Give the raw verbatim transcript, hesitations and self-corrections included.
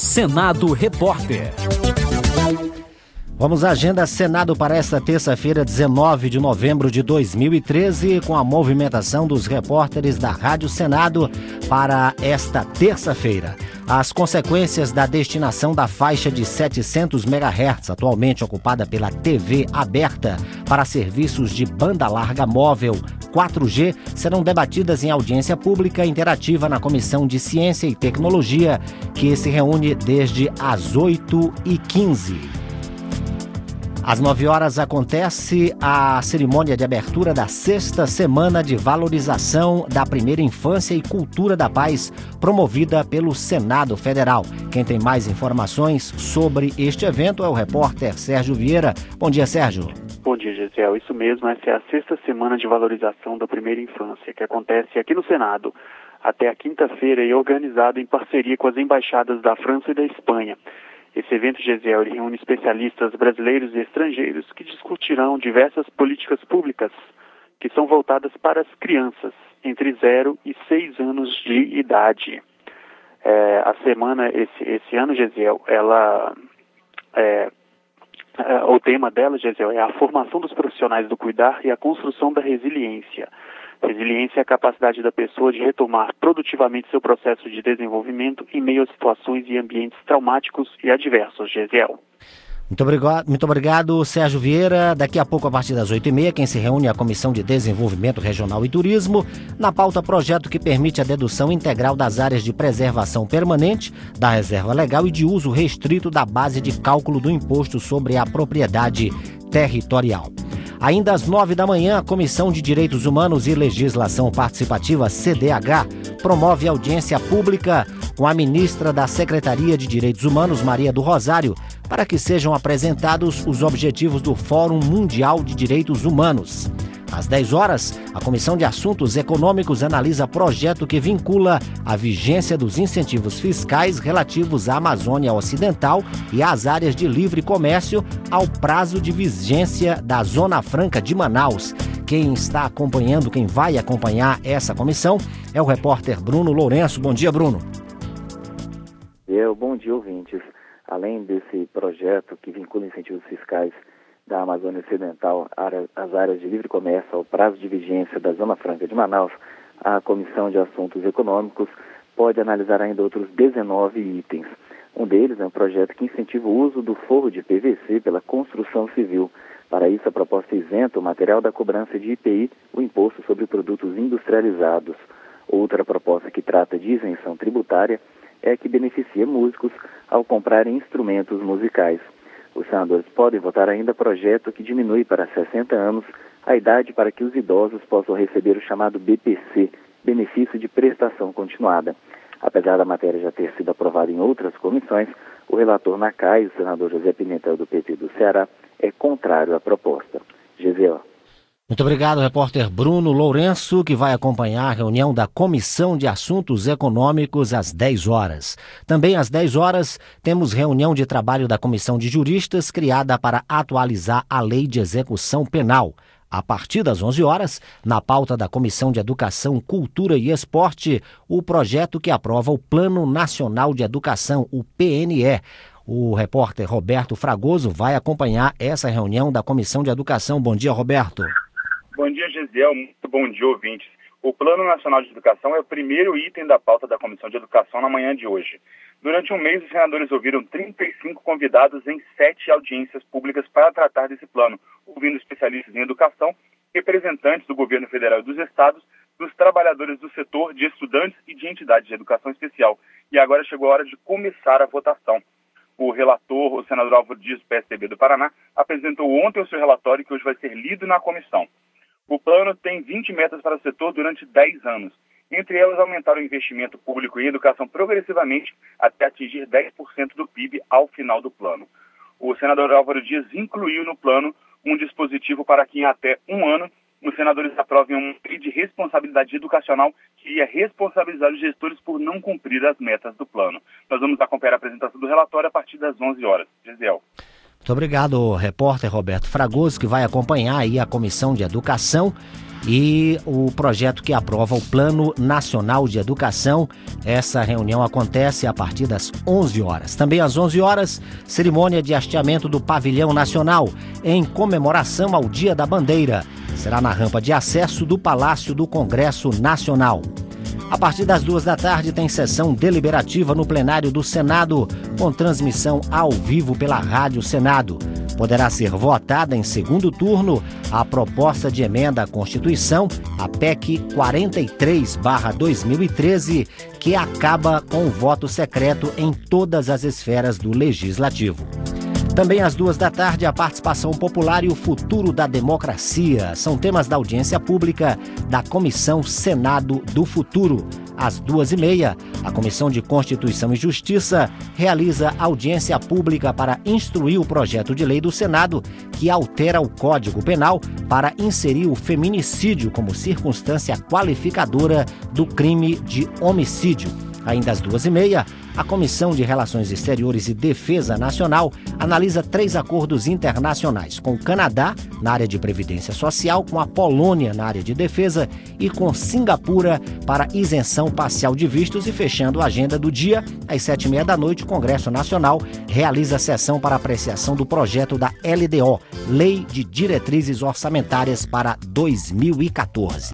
Senado Repórter. Vamos à agenda Senado para esta terça-feira, dezenove de novembro de dois mil e treze, com a movimentação dos repórteres da Rádio Senado para esta terça-feira. As consequências da destinação da faixa de setecentos megahertz, atualmente ocupada pela T V aberta, para serviços de banda larga móvel quatro G, serão debatidas em audiência pública interativa na Comissão de Ciência e Tecnologia, que se reúne desde as oito e quinze. Às nove horas acontece a cerimônia de abertura da sexta Semana de Valorização da Primeira Infância e Cultura da Paz, promovida pelo Senado Federal. Quem tem mais informações sobre este evento é o repórter Sérgio Vieira. Bom dia, Sérgio. Bom dia, Gisele. Isso mesmo, essa é a sexta Semana de Valorização da Primeira Infância, que acontece aqui no Senado até a quinta-feira e organizado em parceria com as embaixadas da França e da Espanha. Esse evento, Gisele, reúne especialistas brasileiros e estrangeiros que discutirão diversas políticas públicas que são voltadas para as crianças entre zero e seis anos de idade. É, a semana, esse, esse ano, Gisele, ela, é, é, o tema dela, Gisele, é a formação dos profissionais do cuidar e a construção da resiliência. Resiliência é a capacidade da pessoa de retomar produtivamente seu processo de desenvolvimento em meio a situações e ambientes traumáticos e adversos, Gesiel. Muito obrigado, muito obrigado, Sérgio Vieira. Daqui a pouco, a partir das oito e meia, quem se reúne é a Comissão de Desenvolvimento Regional e Turismo. Na pauta, projeto que permite a dedução integral das áreas de preservação permanente, da reserva legal e de uso restrito da base de cálculo do imposto sobre a propriedade territorial. Ainda às nove da manhã, a Comissão de Direitos Humanos e Legislação Participativa, C D H, promove audiência pública com a ministra da Secretaria de Direitos Humanos, Maria do Rosário, para que sejam apresentados os objetivos do Fórum Mundial de Direitos Humanos. Às dez horas, a Comissão de Assuntos Econômicos analisa projeto que vincula a vigência dos incentivos fiscais relativos à Amazônia Ocidental e às áreas de livre comércio ao prazo de vigência da Zona Franca de Manaus. Quem está acompanhando, quem vai acompanhar essa comissão é o repórter Bruno Lourenço. Bom dia, Bruno. Eu, bom dia, ouvintes. Além desse projeto que vincula incentivos fiscais da Amazônia Ocidental às áreas de livre comércio ao prazo de vigência da Zona Franca de Manaus, a Comissão de Assuntos Econômicos pode analisar ainda outros dezenove itens. Um deles é um projeto que incentiva o uso do forro de P V C pela construção civil. Para isso, a proposta isenta o material da cobrança de I P I, o Imposto sobre Produtos Industrializados. Outra proposta que trata de isenção tributária é a que beneficia músicos ao comprarem instrumentos musicais. Os senadores podem votar ainda projeto que diminui para sessenta anos a idade para que os idosos possam receber o chamado B P C, Benefício de Prestação Continuada. Apesar da matéria já ter sido aprovada em outras comissões, o relator na C A I, o senador José Pimentel, do P T do Ceará, é contrário à proposta. Gisele. Muito obrigado, repórter Bruno Lourenço, que vai acompanhar a reunião da Comissão de Assuntos Econômicos às dez horas. Também às dez horas, temos reunião de trabalho da Comissão de Juristas, criada para atualizar a Lei de Execução Penal. A partir das onze horas, na pauta da Comissão de Educação, Cultura e Esporte, o projeto que aprova o Plano Nacional de Educação, o P N E. O repórter Roberto Fragoso vai acompanhar essa reunião da Comissão de Educação. Bom dia, Roberto. Bom dia, Gisele. Muito bom dia, ouvintes. O Plano Nacional de Educação é o primeiro item da pauta da Comissão de Educação na manhã de hoje. Durante um mês, os senadores ouviram trinta e cinco convidados em sete audiências públicas para tratar desse plano, ouvindo especialistas em educação, representantes do governo federal e dos estados, dos trabalhadores do setor, de estudantes e de entidades de educação especial. E agora chegou a hora de começar a votação. O relator, o senador Álvaro Dias, do P S D B do Paraná, apresentou ontem o seu relatório que hoje vai ser lido na comissão. O plano tem vinte metas para o setor durante dez anos. Entre elas, aumentar o investimento público em educação progressivamente até atingir dez por cento do P I B ao final do plano. O senador Álvaro Dias incluiu no plano um dispositivo para que em até um ano os senadores aprovem uma lei de responsabilidade educacional que ia responsabilizar os gestores por não cumprir as metas do plano. Nós vamos acompanhar a apresentação do relatório a partir das onze horas. Gisele. Muito obrigado, repórter Roberto Fragoso, que vai acompanhar aí a Comissão de Educação. e o projeto que aprova o Plano Nacional de Educação. Essa reunião acontece a partir das onze horas. Também às onze horas, cerimônia de hasteamento do Pavilhão Nacional, em comemoração ao Dia da Bandeira. Será na rampa de acesso do Palácio do Congresso Nacional. A partir das duas da tarde tem sessão deliberativa no plenário do Senado, com transmissão ao vivo pela Rádio Senado. Poderá ser votada em segundo turno a proposta de emenda à Constituição, a P E C quarenta e três barra dois mil e treze, que acaba com o voto secreto em todas as esferas do Legislativo. Também às duas da tarde, a participação popular e o futuro da democracia são temas da audiência pública da Comissão Senado do Futuro. Às duas e meia, a Comissão de Constituição e Justiça realiza audiência pública para instruir o projeto de lei do Senado que altera o Código Penal para inserir o feminicídio como circunstância qualificadora do crime de homicídio. Ainda às duas e meia, a Comissão de Relações Exteriores e Defesa Nacional analisa três acordos internacionais com o Canadá, na área de Previdência Social, com a Polônia, na área de defesa, e com Singapura para isenção parcial de vistos. E fechando a agenda do dia, às sete e meia da noite, o Congresso Nacional realiza a sessão para apreciação do projeto da L D O, Lei de Diretrizes Orçamentárias para dois mil e quatorze.